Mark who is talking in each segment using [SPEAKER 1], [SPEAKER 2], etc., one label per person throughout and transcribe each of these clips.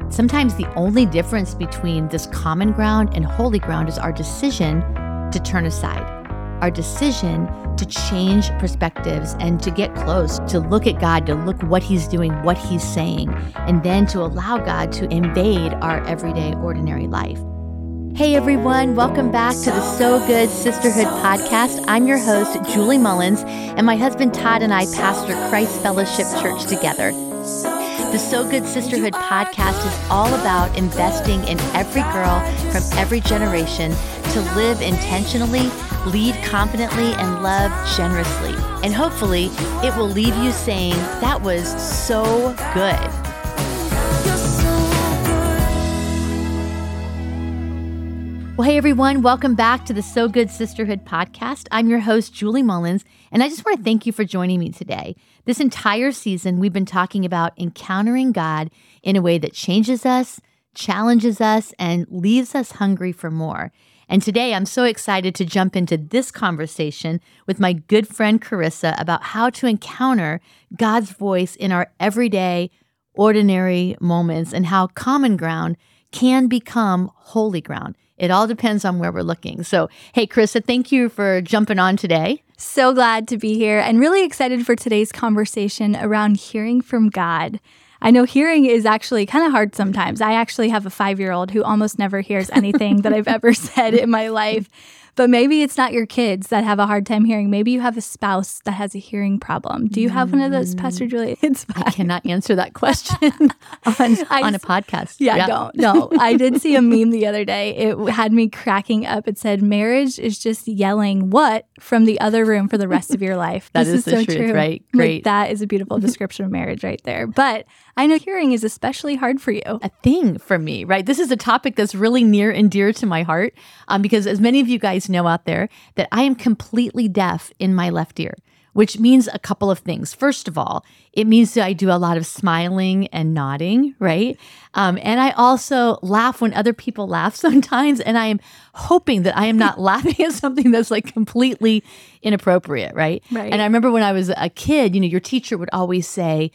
[SPEAKER 1] Sometimes the only difference between this common ground and holy ground is our decision to turn aside, our decision to change perspectives and to get close, to look at God, to look what he's doing, what he's saying, and then to allow God to invade our everyday, ordinary life. Hey everyone, welcome back to the So Good Sisterhood podcast. I'm your host, Julie Mullins, and my husband Todd and I pastor Christ Fellowship Church together. The So Good Sisterhood podcast is all about investing in every girl from every generation to live intentionally, lead confidently, and love generously. And hopefully, it will leave you saying, that was so good. Well, hey everyone, welcome back to the So Good Sisterhood podcast. I'm your host, Julie Mullins, and I just want to thank you for joining me today. This entire season, we've been talking about encountering God in a way that changes us, challenges us, and leaves us hungry for more. And today, I'm so excited to jump into this conversation with my good friend Carissa about how to encounter God's voice in our everyday, ordinary moments and how common ground can become holy ground. It all depends on where we're looking. So, hey, Carissa, thank you for jumping on today.
[SPEAKER 2] So glad to be here and really excited for today's conversation around hearing from God. I know hearing is actually kind of hard sometimes. I actually have a 5-year-old who almost never hears anything that I've ever said in my life. But maybe it's not your kids that have a hard time hearing. Maybe you have a spouse that has a hearing problem. Do you have one of those, Pastor Julie? It's fine.
[SPEAKER 1] I cannot answer that question on a podcast.
[SPEAKER 2] Yeah, don't. No, I did see a meme the other day. It had me cracking up. It said, marriage is just yelling what from the other room for the rest of your life.
[SPEAKER 1] That is the
[SPEAKER 2] so
[SPEAKER 1] truth,
[SPEAKER 2] true.
[SPEAKER 1] right? Great.
[SPEAKER 2] Like, that is a beautiful description of marriage right there. But I know hearing is especially hard for you.
[SPEAKER 1] A thing for me, right? This is a topic that's really near and dear to my heart because as many of you guys know out there that I am completely deaf in my left ear, which means a couple of things. First of all, it means that I do a lot of smiling and nodding, right? And I also laugh when other people laugh sometimes, and I am hoping that I am not laughing at something that's like completely inappropriate, right?
[SPEAKER 2] Right.
[SPEAKER 1] And I remember when I was a kid, your teacher would always say,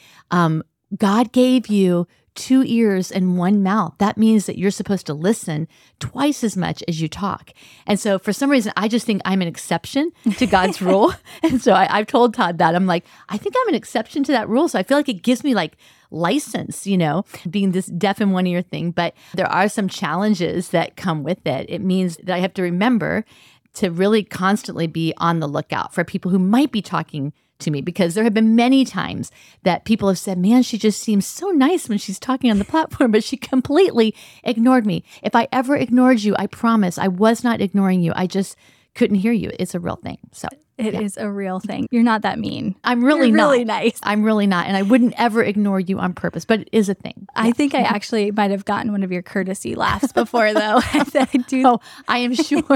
[SPEAKER 1] God gave you 2 ears and 1 mouth. That means that you're supposed to listen twice as much as you talk. And so for some reason, I just think I'm an exception to God's rule. And so I've told Todd that. I'm like, I think I'm an exception to that rule. So I feel like it gives me like license, being this deaf in one ear thing. But there are some challenges that come with it. It means that I have to remember to really constantly be on the lookout for people who might be talking to me, because there have been many times that people have said, man, she just seems so nice when she's talking on the platform, but she completely ignored me. If I ever ignored you, I promise I was not ignoring you. I just couldn't hear you. It's a real thing. So
[SPEAKER 2] It is a real thing. You're not that mean.
[SPEAKER 1] I'm really
[SPEAKER 2] You're
[SPEAKER 1] not.
[SPEAKER 2] really nice.
[SPEAKER 1] I'm really not. And I wouldn't ever ignore you on purpose, but it is a thing.
[SPEAKER 2] I think I actually might have gotten one of your courtesy laughs before, though.
[SPEAKER 1] Oh, I am sure.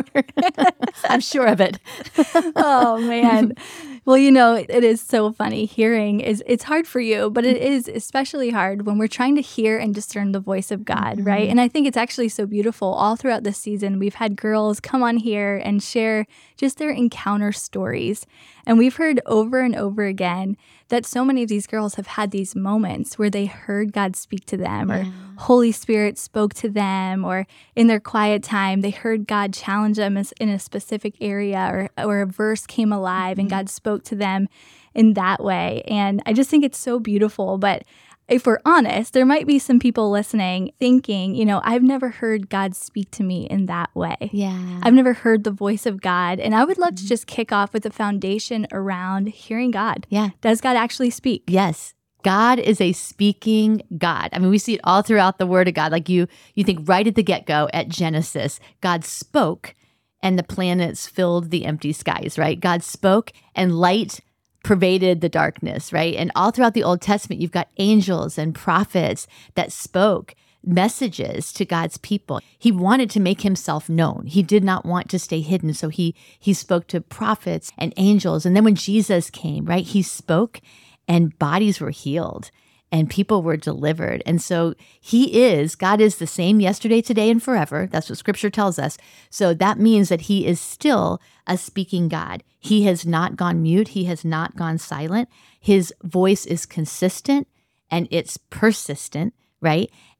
[SPEAKER 1] I'm sure of it.
[SPEAKER 2] Oh, man. Well, it is so funny. Hearing it's hard for you, but it is especially hard when we're trying to hear and discern the voice of God, right? And I think it's actually so beautiful. All throughout this season, we've had girls come on here and share just their encounter stories. And we've heard over and over again that so many of these girls have had these moments where they heard God speak to them, or Holy Spirit spoke to them, or in their quiet time, they heard God challenge them in a specific area, or a verse came alive and God spoke to them in that way. And I just think it's so beautiful. But if we're honest, there might be some people listening thinking, I've never heard God speak to me in that way.
[SPEAKER 1] Yeah.
[SPEAKER 2] I've never heard the voice of God. And I would love to just kick off with a foundation around hearing God.
[SPEAKER 1] Yeah.
[SPEAKER 2] Does God actually speak?
[SPEAKER 1] Yes. God is a speaking God. I mean, we see it all throughout the Word of God. Like you think right at the get-go at Genesis, God spoke and the planets filled the empty skies, right? God spoke and light pervaded the darkness, right? And all throughout the Old Testament, you've got angels and prophets that spoke messages to God's people. He wanted to make himself known. He did not want to stay hidden. So he spoke to prophets and angels. And then when Jesus came, right, he spoke and bodies were healed and people were delivered. And so God is the same yesterday, today, and forever. That's what Scripture tells us. So that means that he is still a speaking God. He has not gone mute. He has not gone silent. His voice is consistent and it's persistent, right?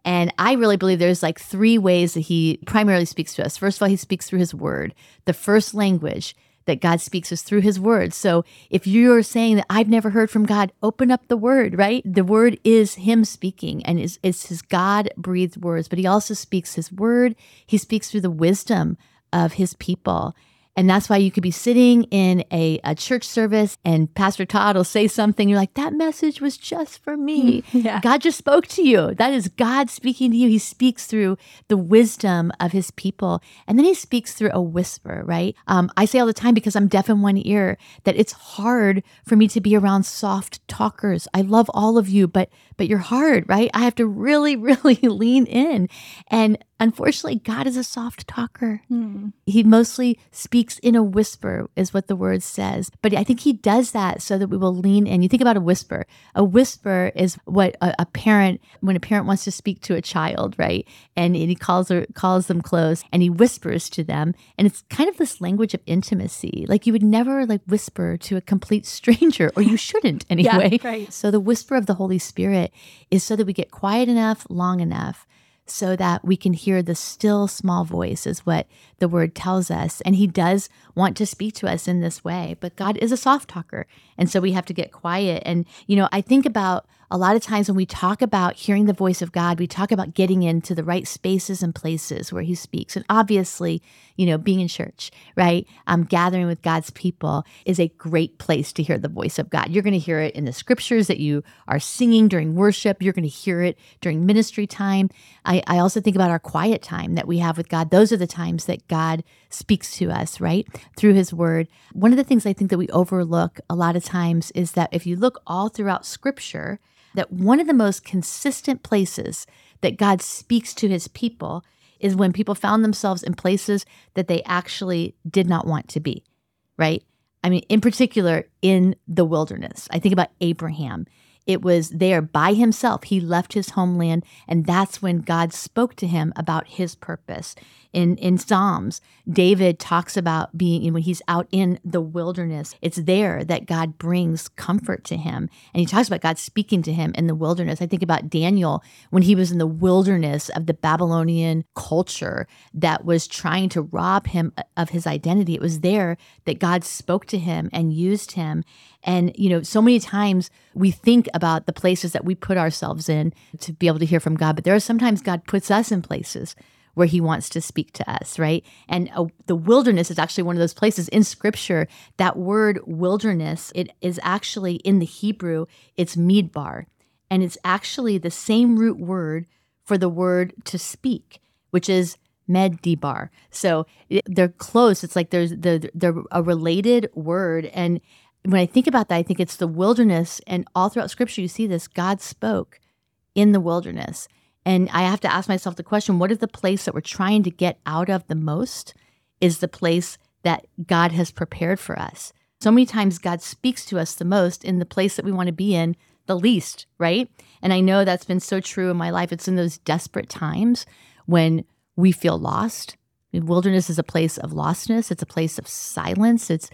[SPEAKER 1] And I really believe there's like three ways that he primarily speaks to us. First of all, he speaks through his word. The first language that God speaks is through his word. So if you're saying that I've never heard from God, open up the word, right? The word is him speaking, and it's his God-breathed words. But he also speaks his word. He speaks through the wisdom of his people. And that's why you could be sitting in a church service and Pastor Todd will say something. You're like, that message was just for me.
[SPEAKER 2] Yeah.
[SPEAKER 1] God just spoke to you. That is God speaking to you. He speaks through the wisdom of his people. And then he speaks through a whisper, right? I say all the time, because I'm deaf in one ear, that it's hard for me to be around soft talkers. I love all of you, but you're hard, right? I have to really, really lean in. And unfortunately, God is a soft talker. He mostly speaks in a whisper, is what the word says. But I think he does that so that we will lean in. You think about a whisper. A whisper is what a parent, when a parent wants to speak to a child, right? And he calls them close and he whispers to them. And it's kind of this language of intimacy. Like you would never like whisper to a complete stranger, or you shouldn't anyway.
[SPEAKER 2] Yeah, right.
[SPEAKER 1] So the whisper of the Holy Spirit is so that we get quiet enough, long enough, so that we can hear the still small voice, is what the word tells us. And he does want to speak to us in this way, but God is a soft talker. And so we have to get quiet. And, I think about a lot of times when we talk about hearing the voice of God, we talk about getting into the right spaces and places where he speaks. And obviously, being in church, right? Gathering with God's people is a great place to hear the voice of God. You're going to hear it in the scriptures that you are singing during worship. You're going to hear it during ministry time. I also think about our quiet time that we have with God. Those are the times that God speaks to us, right? Through his word. One of the things I think that we overlook a lot of times is that if you look all throughout scripture, that one of the most consistent places that God speaks to his people is when people found themselves in places that they actually did not want to be, right? I mean, in particular, in the wilderness. I think about Abraham. It was there by himself. He left his homeland, and that's when God spoke to him about his purpose. In Psalms, David talks about being, when he's out in the wilderness, it's there that God brings comfort to him. And he talks about God speaking to him in the wilderness. I think about Daniel when he was in the wilderness of the Babylonian culture that was trying to rob him of his identity. It was there that God spoke to him and used him. And, so many times we think about the places that we put ourselves in to be able to hear from God, but there are sometimes God puts us in places where he wants to speak to us, right? And the wilderness is actually one of those places in scripture. That word wilderness, it is actually in the Hebrew, it's midbar. And it's actually the same root word for the word to speak, which is meddibar. So they're close. It's like they're a related word. And when I think about that, I think it's the wilderness. And all throughout scripture, you see this. God spoke in the wilderness. And I have to ask myself the question, what if the place that we're trying to get out of the most is the place that God has prepared for us? So many times God speaks to us the most in the place that we want to be in the least, right? And I know that's been so true in my life. It's in those desperate times when we feel lost. Wilderness is a place of lostness. It's a place of silence. It's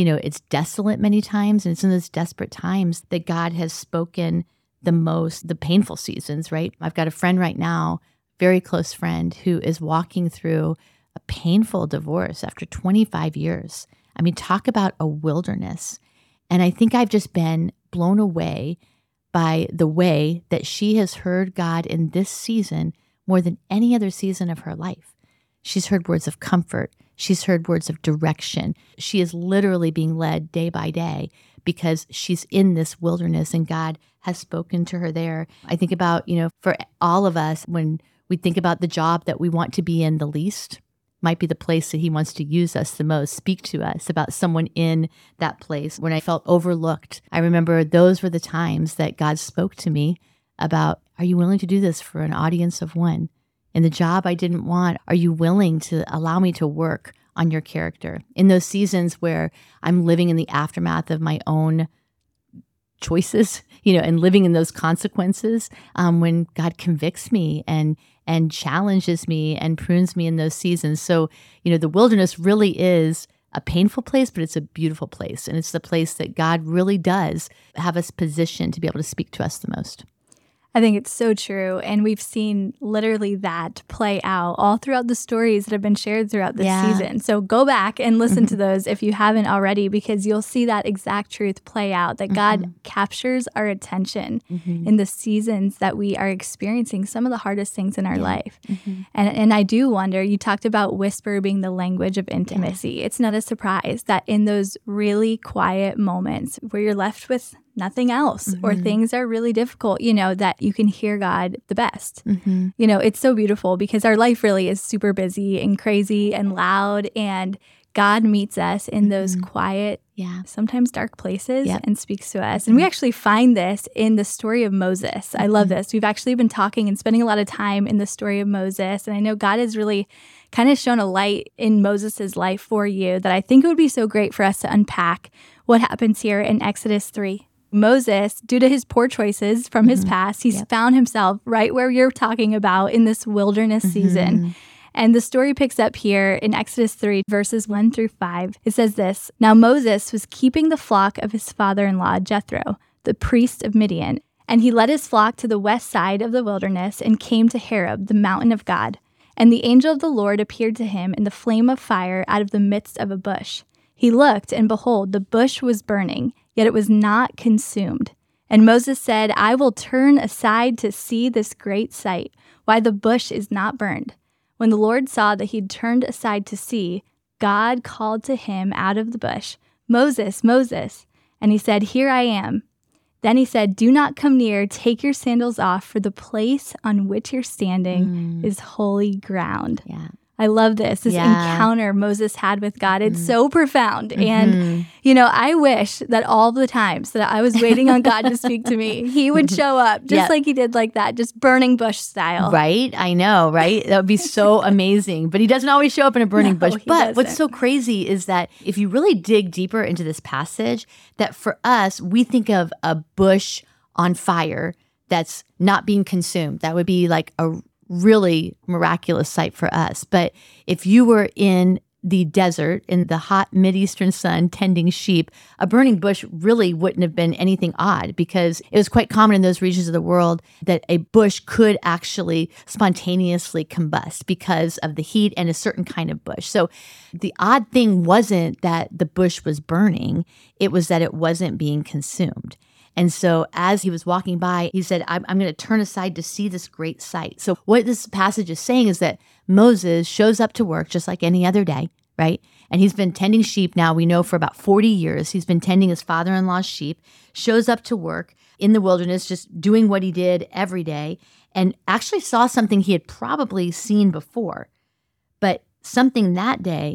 [SPEAKER 1] desolate many times. And it's in those desperate times that God has spoken the most, the painful seasons, right? I've got a friend right now, very close friend, who is walking through a painful divorce after 25 years. I mean, talk about a wilderness. And I think I've just been blown away by the way that she has heard God in this season more than any other season of her life. She's heard words of comfort. She's heard words of direction. She is literally being led day by day because she's in this wilderness and God has spoken to her there. I think about, for all of us, when we think about the job that we want to be in the least, might be the place that he wants to use us the most, speak to us about someone in that place. When I felt overlooked, I remember those were the times that God spoke to me about, are you willing to do this for an audience of one? In the job I didn't want, are you willing to allow me to work on your character? In those seasons where I'm living in the aftermath of my own choices, and living in those consequences, when God convicts me and challenges me and prunes me in those seasons. So, the wilderness really is a painful place, but it's a beautiful place. And it's the place that God really does have us positioned to be able to speak to us the most.
[SPEAKER 2] I think it's so true. And we've seen literally that play out all throughout the stories that have been shared throughout this season. So go back and listen to those if you haven't already, because you'll see that exact truth play out, that God captures our attention in the seasons that we are experiencing some of the hardest things in our life. And I do wonder, you talked about whisper being the language of intimacy. It's not a surprise that in those really quiet moments where you're left with nothing else or things are really difficult, that you can hear God the best. It's so beautiful because our life really is super busy and crazy and loud, and God meets us in those quiet, sometimes dark places and speaks to us. And we actually find this in the story of Moses. I love this. We've actually been talking and spending a lot of time in the story of Moses. And I know God has really kind of shown a light in Moses' life for you that I think it would be so great for us to unpack what happens here in Exodus 3. Moses, due to his poor choices from his past, he's found himself right where you're talking about in this wilderness season. And the story picks up here in Exodus 3, verses 1 through 5. It says this: Now Moses was keeping the flock of his father-in-law, Jethro, the priest of Midian. And he led his flock to the west side of the wilderness and came to Horeb, the mountain of God. And the angel of the Lord appeared to him in the flame of fire out of the midst of a bush. He looked, and behold, the bush was burning, yet it was not consumed. And Moses said, I will turn aside to see this great sight, why the bush is not burned. When the Lord saw that he'd turned aside to see, God called to him out of the bush, Moses, Moses. And he said, Here I am. Then he said, Do not come near, take your sandals off, for the place on which you're standing is holy ground.
[SPEAKER 1] Yeah.
[SPEAKER 2] I love this encounter Moses had with God. It's so profound. And, I wish that all the times that I was waiting on God to speak to me, he would show up just like he did like that, just burning bush style.
[SPEAKER 1] Right? I know, right? That would be so amazing. But he doesn't always show up in a burning bush. But what's so crazy is that if you really dig deeper into this passage, that for us, we think of a bush on fire that's not being consumed. That would be like a really miraculous sight for us. But if you were in the desert, in the hot Mideastern sun, tending sheep, a burning bush really wouldn't have been anything odd, because it was quite common in those regions of the world that a bush could actually spontaneously combust because of the heat and a certain kind of bush. So the odd thing wasn't that the bush was burning, it was that it wasn't being consumed. And so as he was walking by, he said, I'm going to turn aside to see this great sight. So what this passage is saying is that Moses shows up to work just like any other day, right? And he's been tending sheep now, we know, for about 40 years. He's been tending his father-in-law's sheep, shows up to work in the wilderness, just doing what he did every day, and actually saw something he had probably seen before. But something that day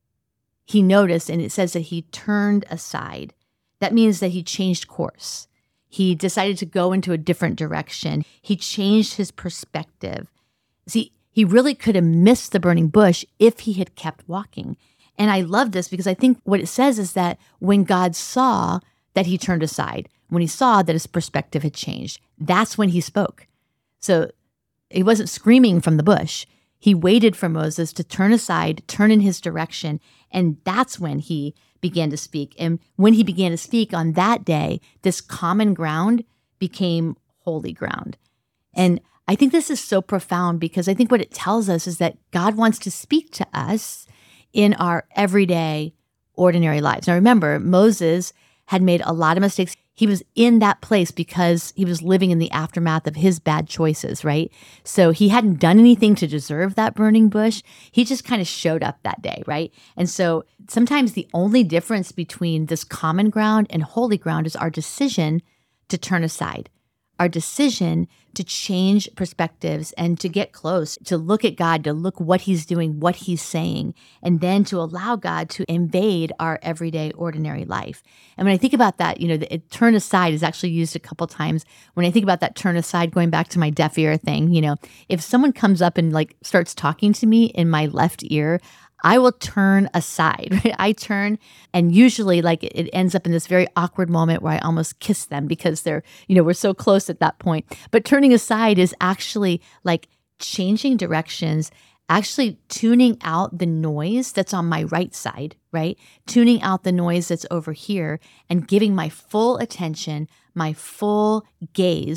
[SPEAKER 1] he noticed, and it says that he turned aside. That means that he changed course. He decided to go into a different direction. He changed his perspective. See, he really could have missed the burning bush if he had kept walking. And I love this because I think what it says is that when God saw that he turned aside, when he saw that his perspective had changed, that's when he spoke. So he wasn't screaming from the bush. He waited for Moses to turn aside, turn in his direction, and that's when he began to speak. And when he began to speak on that day, this common ground became holy ground. And I think this is so profound because I think what it tells us is that God wants to speak to us in our everyday, ordinary lives. Now remember, Moses had made a lot of mistakes. He was in that place because he was living in the aftermath of his bad choices, right? So he hadn't done anything to deserve that burning bush. He just kind of showed up that day, right? And so sometimes the only difference between this common ground and holy ground is our decision to turn aside, our decision to change perspectives and to get close, to look at God, to look what he's doing, what he's saying, and then to allow God to invade our everyday, ordinary life. And when I think about that, the turn aside is actually used a couple times. When I think about that turn aside, going back to my deaf ear thing, if someone comes up and starts talking to me in my left ear, I will turn aside, right? I turn, and usually it ends up in this very awkward moment where I almost kiss them because they're, we're so close at that point. But turning aside is actually changing directions, actually tuning out the noise that's on my right side, right? Tuning out the noise that's over here and giving my full attention, my full gaze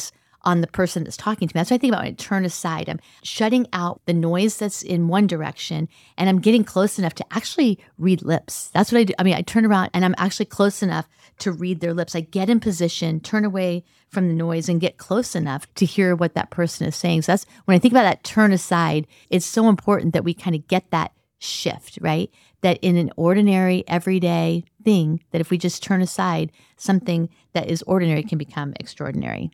[SPEAKER 1] on the person that's talking to me. That's what I think about when I turn aside. I'm shutting out the noise that's in one direction, and I'm getting close enough to actually read lips. That's what I do. I mean, I turn around and I'm actually close enough to read their lips. I get in position, turn away from the noise, and get close enough to hear what that person is saying. So that's when I think about that turn aside, it's so important that we kind of get that shift, right? That in an ordinary, everyday thing, that if we just turn aside, something that is ordinary can become extraordinary.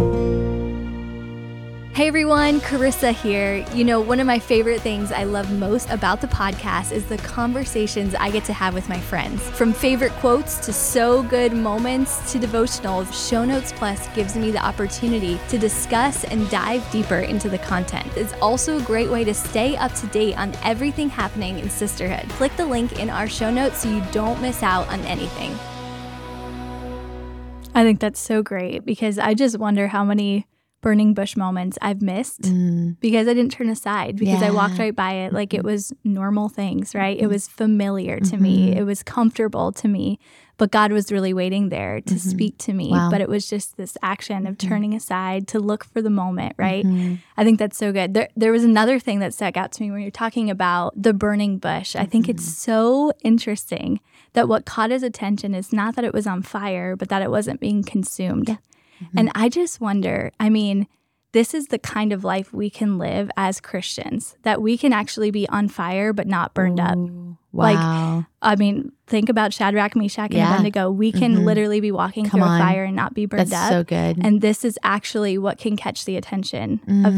[SPEAKER 2] Hey everyone, Carissa here. You know, one of my favorite things I love most about the podcast is the conversations I get to have with my friends. From favorite quotes to so good moments to devotionals, Show Notes Plus gives me the opportunity to discuss and dive deeper into the content. It's also a great way to stay up to date on everything happening in sisterhood. Click the link in our show notes so you don't miss out on anything. I think that's so great because I just wonder how many burning bush moments I've missed because I didn't turn aside, because I walked right by it like it was normal things, right? It was familiar to me. It was comfortable to me, but God was really waiting there to speak to me.
[SPEAKER 1] Wow.
[SPEAKER 2] But it was just this action of turning aside to look for the moment, right? I think that's so good. There was another thing that stuck out to me when you're talking about the burning bush. I think it's so interesting that what caught his attention is not that it was on fire, but that it wasn't being consumed. Yeah. And I just wonder, I mean, this is the kind of life we can live as Christians, that we can actually be on fire but not burned up.
[SPEAKER 1] Wow.
[SPEAKER 2] Like, I mean, think about Shadrach, Meshach, and Abednego. We can literally be walking through a fire and not be burned up.
[SPEAKER 1] That's so good.
[SPEAKER 2] And this is actually what can catch the attention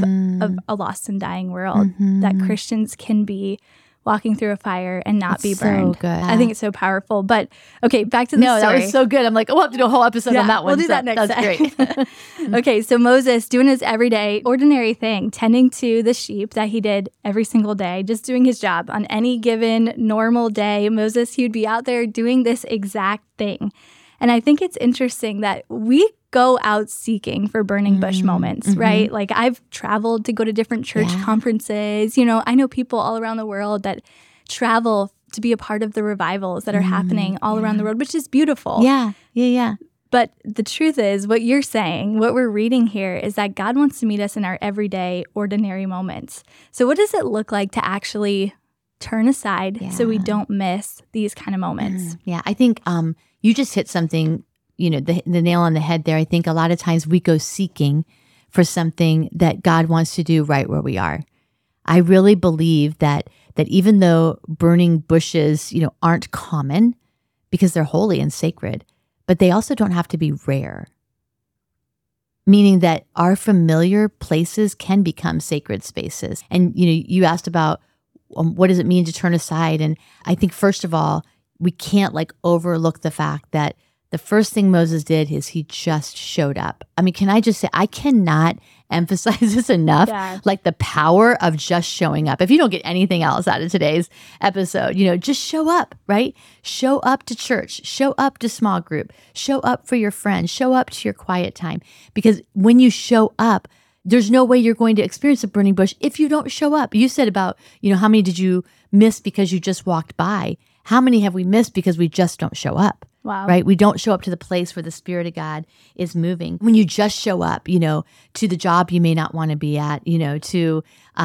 [SPEAKER 2] of a lost and dying world, that Christians can be walking through a fire and not be burned.
[SPEAKER 1] So good.
[SPEAKER 2] I think it's so powerful. But okay, back to the story.
[SPEAKER 1] That was so good. I'm like, we'll have to do a whole episode on that one.
[SPEAKER 2] We'll do that next
[SPEAKER 1] time. That's great.
[SPEAKER 2] Okay, so Moses doing his everyday, ordinary thing, tending to the sheep that he did every single day, just doing his job. On any given normal day, Moses, he would be out there doing this exact thing. And I think it's interesting that we go out seeking for burning bush moments, right? Like I've traveled to go to different church conferences. You know, I know people all around the world that travel to be a part of the revivals that are happening all around the world, which is beautiful.
[SPEAKER 1] Yeah.
[SPEAKER 2] But the truth is, what you're saying, what we're reading here is that God wants to meet us in our everyday, ordinary moments. So what does it look like to actually turn aside so we don't miss these kind of moments?
[SPEAKER 1] Yeah, I think you just hit something, you know, the nail on the head there. I think a lot of times we go seeking for something that God wants to do right where we are. I really believe that even though burning bushes, you know, aren't common because they're holy and sacred, but they also don't have to be rare. Meaning that our familiar places can become sacred spaces. And, you know, you asked about what does it mean to turn aside? And I think, first of all, we can't like overlook the fact that the first thing Moses did is he just showed up. I mean, can I just say, I cannot emphasize this enough, like the power of just showing up. If you don't get anything else out of today's episode, you know, just show up, right? Show up to church, show up to small group, show up for your friends, show up to your quiet time. Because when you show up, there's no way you're going to experience a burning bush if you don't show up. You said about, you know, how many did you miss because you just walked by? How many have we missed because we just don't show up?
[SPEAKER 2] Wow.
[SPEAKER 1] Right? We don't show up to the place where the Spirit of God is moving. When you just show up, you know, to the job you may not want to be at, you know, to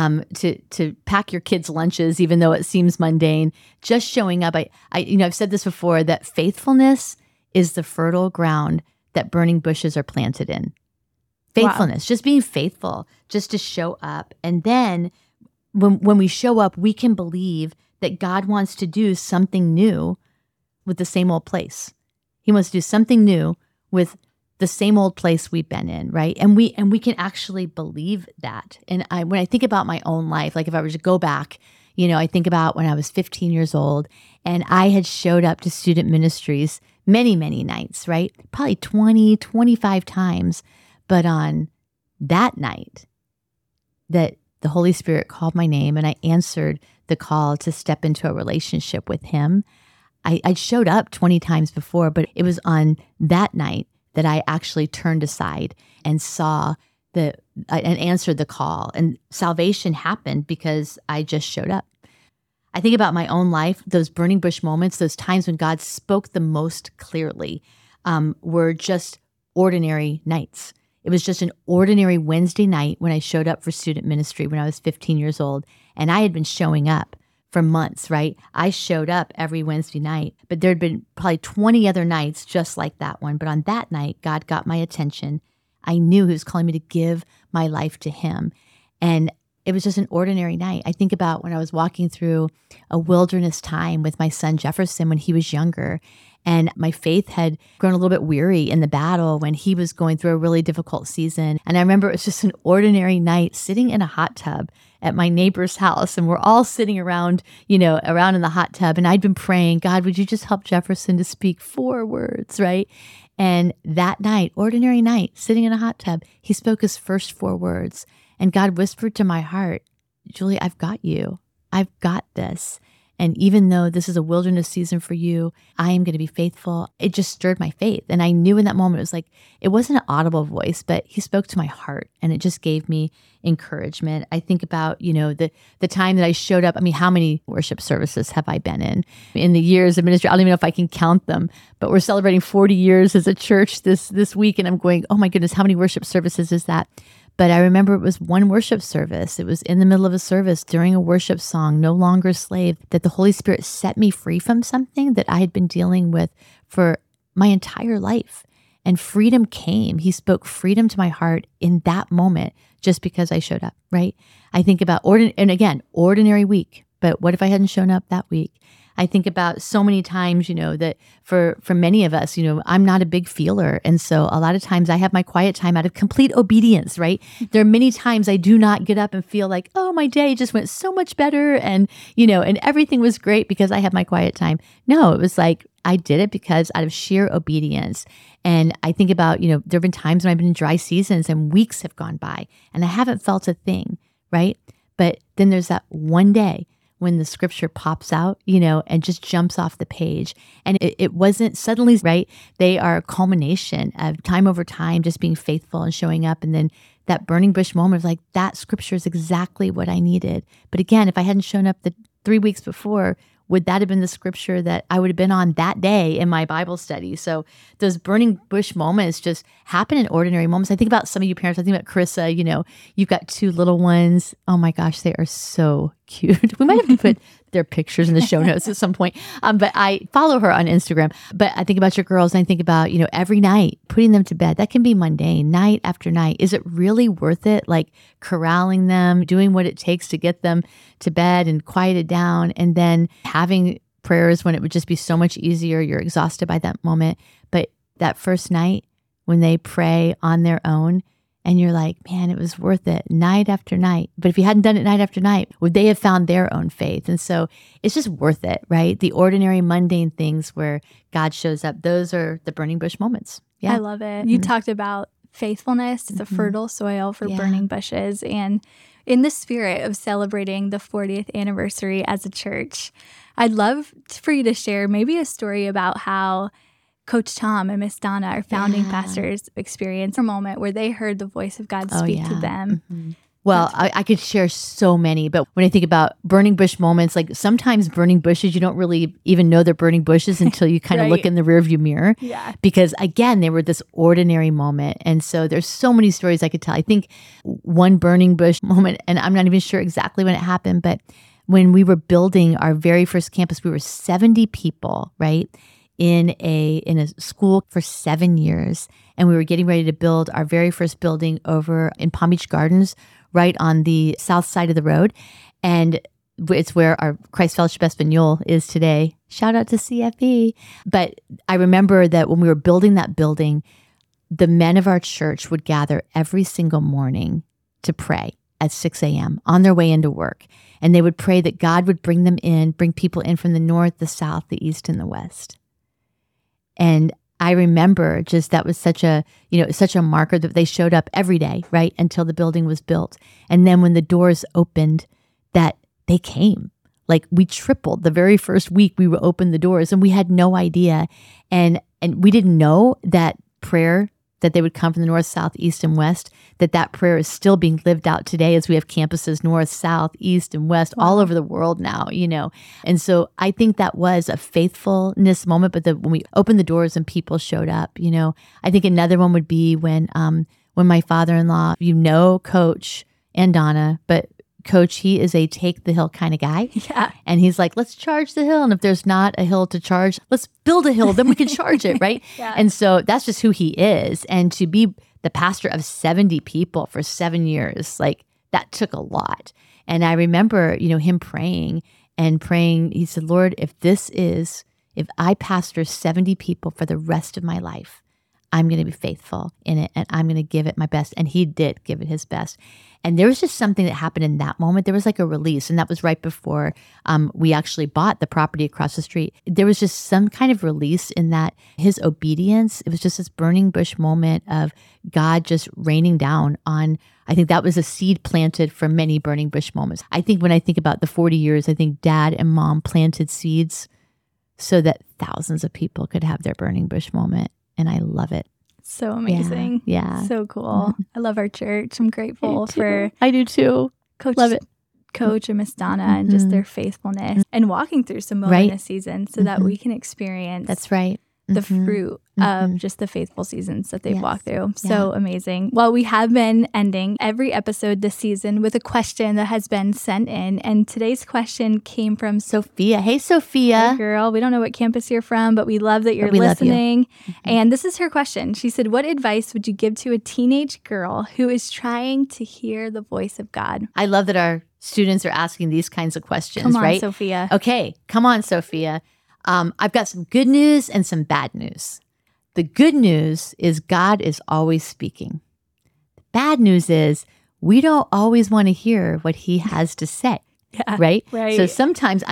[SPEAKER 1] pack your kids' lunches, even though it seems mundane, just showing up. I've said this before, that faithfulness is the fertile ground that burning bushes are planted in. Faithfulness, just being faithful, just to show up. And then when we show up, we can believe that God wants to do something new with the same old place. He wants to do something new with the same old place we've been in, right? And we can actually believe that. And when I think about my own life, like if I were to go back, you know, I think about when I was 15 years old and I had showed up to student ministries many, many nights, right? Probably 20, 25 times. But on that night that the Holy Spirit called my name and I answered the call to step into a relationship with Him, I showed up 20 times before, but it was on that night that I actually turned aside and saw and answered the call. And salvation happened because I just showed up. I think about my own life, those burning bush moments, those times when God spoke the most clearly, were just ordinary nights. It was just an ordinary Wednesday night when I showed up for student ministry when I was 15 years old. And I had been showing up for months, right? I showed up every Wednesday night, but there'd been probably 20 other nights just like that one. But on that night, God got my attention. I knew He was calling me to give my life to Him. And it was just an ordinary night. I think about when I was walking through a wilderness time with my son Jefferson when he was younger. And my faith had grown a little bit weary in the battle when he was going through a really difficult season. And I remember it was just an ordinary night sitting in a hot tub at my neighbor's house. And we're all sitting around, around in the hot tub. And I'd been praying, God, would you just help Jefferson to speak 4 words, right? And that night, ordinary night, sitting in a hot tub, he spoke his first 4 words. And God whispered to my heart, Julie, I've got you. I've got this. And even though this is a wilderness season for you, I am going to be faithful. It just stirred my faith. And I knew in that moment, it was like, it wasn't an audible voice, but He spoke to my heart and it just gave me encouragement. I think about, the time that I showed up. I mean, how many worship services have I been in the years of ministry? I don't even know if I can count them, but we're celebrating 40 years as a church this week. And I'm going, oh my goodness, how many worship services is that? But I remember it was one worship service. It was in the middle of a service during a worship song, No Longer Slave, that the Holy Spirit set me free from something that I had been dealing with for my entire life. And freedom came. He spoke freedom to my heart in that moment just because I showed up, right? I think about, ordinary week. But what if I hadn't shown up that week? I think about so many times, that for many of us, I'm not a big feeler. And so a lot of times I have my quiet time out of complete obedience, right? There are many times I do not get up and feel like, oh, my day just went so much better. And, and everything was great because I had my quiet time. No, it was like, I did it because out of sheer obedience. And I think about, there have been times when I've been in dry seasons and weeks have gone by and I haven't felt a thing, right? But then there's that one day when the scripture pops out, and just jumps off the page. And it wasn't suddenly, right? They are a culmination of time over time, just being faithful and showing up. And then that burning bush moment of like, that scripture is exactly what I needed. But again, if I hadn't shown up the 3 weeks before, would that have been the scripture that I would have been on that day in my Bible study? So those burning bush moments just happen in ordinary moments. I think about some of you parents. I think about Carissa, you've got 2 little ones. Oh my gosh, they are so cute. We might have to put their pictures in the show notes at some point. But I follow her on Instagram. But I think about your girls and I think about, every night putting them to bed. That can be mundane, night after night. Is it really worth it? Like corralling them, doing what it takes to get them to bed and quieted down, and then having prayers when it would just be so much easier. You're exhausted by that moment. But that first night when they pray on their own, and you're like, man, it was worth it night after night. But if you hadn't done it night after night, would they have found their own faith? And so it's just worth it, right? The ordinary, mundane things where God shows up, those are the burning bush moments. Yeah.
[SPEAKER 2] I love it. You talked about faithfulness. It's a fertile soil for burning bushes. And in the spirit of celebrating the 40th anniversary as a church, I'd love for you to share maybe a story about how Coach Tom and Miss Donna, our founding pastors, experienced a moment where they heard the voice of God speak to them.
[SPEAKER 1] Mm-hmm. Well, I could share so many, but when I think about burning bush moments, like sometimes burning bushes, you don't really even know they're burning bushes until you kind of look in the rearview mirror.
[SPEAKER 2] Yeah.
[SPEAKER 1] Because again, they were this ordinary moment. And so there's so many stories I could tell. I think one burning bush moment, and I'm not even sure exactly when it happened, but when we were building our very first campus, we were 70 people, right? In a school for 7 years. And we were getting ready to build our very first building over in Palm Beach Gardens, right on the south side of the road. And it's where our Christ Fellowship Espanol is today. Shout out to CFE. But I remember that when we were building that building, the men of our church would gather every single morning to pray at 6 a.m. on their way into work. And they would pray that God would bring people in from the north, the south, the east, and the west. And I remember just that was such a marker that they showed up every day, right, until the building was built. And then when the doors opened, that they came. Like we tripled the very first week we opened the doors, and we had no idea. And we didn't know that prayer, that they would come from the north, south, east, and west, that prayer is still being lived out today as we have campuses north, south, east, and west all over the world now, And so I think that was a faithfulness moment, but when we opened the doors and people showed up, I think another one would be when when my father-in-law, Coach and Donna, but Coach, he is a take the hill kind of guy.
[SPEAKER 2] Yeah.
[SPEAKER 1] And he's like, let's charge the hill. And if there's not a hill to charge, let's build a hill, then we can charge it, right?
[SPEAKER 2] Yeah.
[SPEAKER 1] And so that's just who he is. And to be the pastor of 70 people for 7 years, like that took a lot. And I remember, him praying. He said, Lord, if I pastor 70 people for the rest of my life, I'm going to be faithful in it and I'm going to give it my best. And he did give it his best. And there was just something that happened in that moment. There was like a release. And that was right before we actually bought the property across the street. There was just some kind of release in that his obedience. It was just this burning bush moment of God just raining down on. I think that was a seed planted for many burning bush moments. I think when I think about the 40 years, I think Dad and Mom planted seeds so that thousands of people could have their burning bush moment. And I love it.
[SPEAKER 2] So amazing.
[SPEAKER 1] Yeah.
[SPEAKER 2] So cool. I love our church. I'm grateful for
[SPEAKER 1] I do too. Love it.
[SPEAKER 2] Coach and Miss Donna and just their faithfulness and walking through some wilderness season so that we can experience
[SPEAKER 1] That's right.
[SPEAKER 2] The fruit of just the faithful seasons that they've walked through. So amazing. Well, we have been ending every episode this season with a question that has been sent in. And today's question came from
[SPEAKER 1] Sophia. Hey, Sophia.
[SPEAKER 2] Hey, girl. We don't know what campus you're from, but we love that you're listening. And this is her question. She said, what advice would you give to a teenage girl who is trying to hear the voice of God?
[SPEAKER 1] I love that our students are asking these kinds of questions,
[SPEAKER 2] Come on,
[SPEAKER 1] right?
[SPEAKER 2] Sophia.
[SPEAKER 1] Okay. Come on, Sophia. I've got some good news and some bad news. The good news is God is always speaking. The bad news is we don't always want to hear what he has to say, right? So sometimes,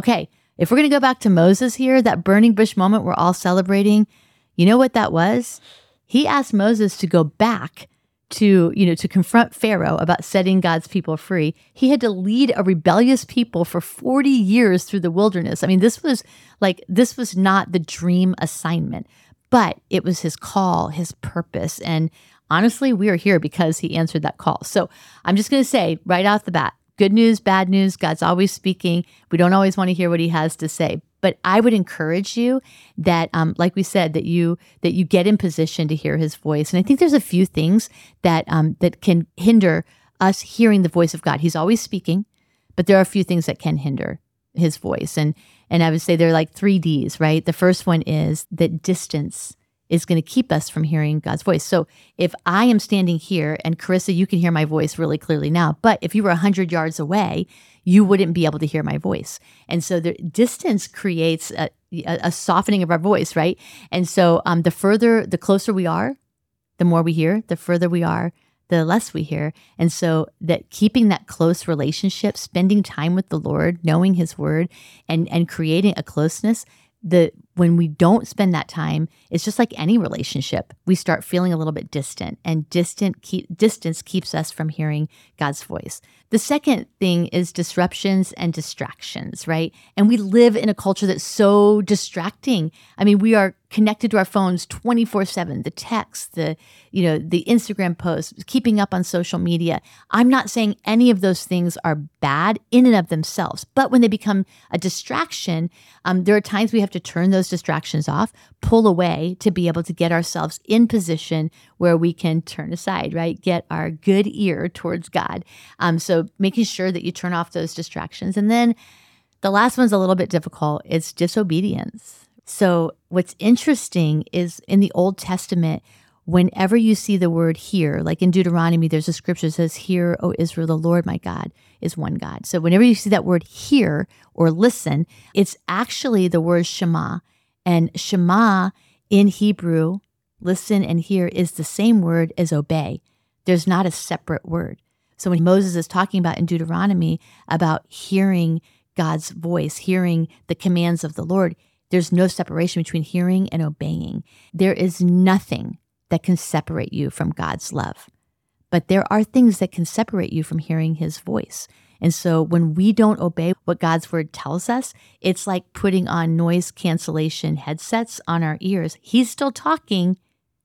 [SPEAKER 1] if we're going to go back to Moses here, that burning bush moment we're all celebrating, you know what that was? He asked Moses to go back to confront Pharaoh about setting God's people free. He had to lead a rebellious people for 40 years through the wilderness. I mean, this was not the dream assignment, but it was his call, his purpose. And honestly, we are here because he answered that call. So I'm just going to say right off the bat, good news, bad news, God's always speaking. We don't always want to hear what he has to say. But I would encourage you that, like we said, that you get in position to hear his voice. And I think there's a few things that can hinder us hearing the voice of God. He's always speaking, but there are a few things that can hinder his voice. And I would say there are like 3 Ds, right? The first one is that distance is going to keep us from hearing God's voice. So if I am standing here, and Carissa, you can hear my voice really clearly now, but if you were 100 yards away, you wouldn't be able to hear my voice. And so the distance creates a softening of our voice, right? And so the closer we are, the more we hear. The further we are, the less we hear. And so that keeping that close relationship, spending time with the Lord, knowing his word, and creating a closeness, when we don't spend that time, it's just like any relationship. We start feeling a little bit distant, and distance keeps us from hearing God's voice. The second thing is disruptions and distractions, right? And we live in a culture that's so distracting. I mean, we are connected to our phones 24/7, the texts, the Instagram posts, keeping up on social media. I'm not saying any of those things are bad in and of themselves, but when they become a distraction, there are times we have to turn those distractions off, pull away to be able to get ourselves in position where we can turn aside, right? Get our good ear towards God. So making sure that you turn off those distractions. And then the last one's a little bit difficult. It's disobedience. So what's interesting is in the Old Testament, whenever you see the word hear, like in Deuteronomy, there's a scripture that says, "Hear, O Israel, the Lord my God is one God." So whenever you see that word hear or listen, it's actually the word Shema. And Shema in Hebrew, listen and hear, is the same word as obey. There's not a separate word. So when Moses is talking about in Deuteronomy about hearing God's voice, hearing the commands of the Lord, there's no separation between hearing and obeying. There is nothing that can separate you from God's love. But there are things that can separate you from hearing his voice. And so when we don't obey what God's word tells us, it's like putting on noise cancellation headsets on our ears. He's still talking,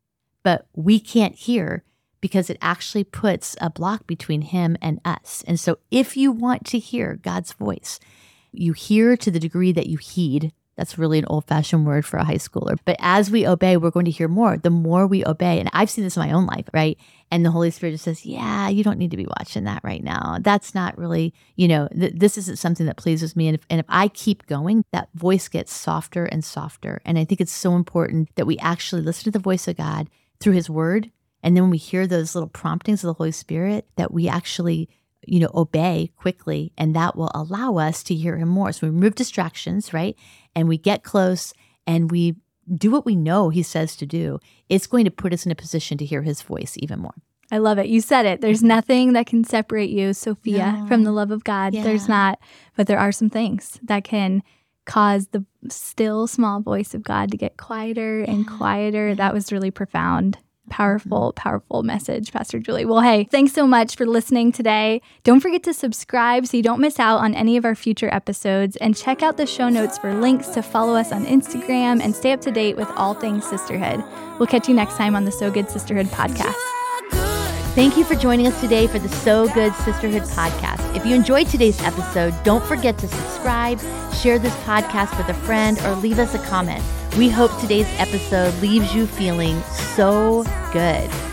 [SPEAKER 1] but we can't hear because it actually puts a block between him and us. And so if you want to hear God's voice, you hear to the degree that you heed That's really an old-fashioned word for a high schooler. But as we obey, we're going to hear more. The more we obey, and I've seen this in my own life, right? And the Holy Spirit just says, yeah, you don't need to be watching that right now. That's not really, this isn't something that pleases me. And if I keep going, that voice gets softer and softer. And I think it's so important that we actually listen to the voice of God through his word. And then when we hear those little promptings of the Holy Spirit, that we actually obey quickly, and that will allow us to hear him more. So we remove distractions, right? And we get close and we do what we know he says to do. It's going to put us in a position to hear his voice even more.
[SPEAKER 2] I love it. You said it. There's nothing that can separate you, Sophia, from the love of God. Yeah. There's not, but there are some things that can cause the still small voice of God to get quieter and quieter. That was really profound. Powerful message, Pastor Julie. Well, hey, thanks so much for listening today. Don't forget to subscribe so you don't miss out on any of our future episodes, and check out the show notes for links to follow us on Instagram and stay up to date with all things sisterhood. We'll catch you next time on the So Good Sisterhood podcast.
[SPEAKER 1] Thank you for joining us today for the So Good Sisterhood podcast. If you enjoyed today's episode, don't forget to subscribe, share this podcast with a friend, or leave us a comment. We hope today's episode leaves you feeling so good.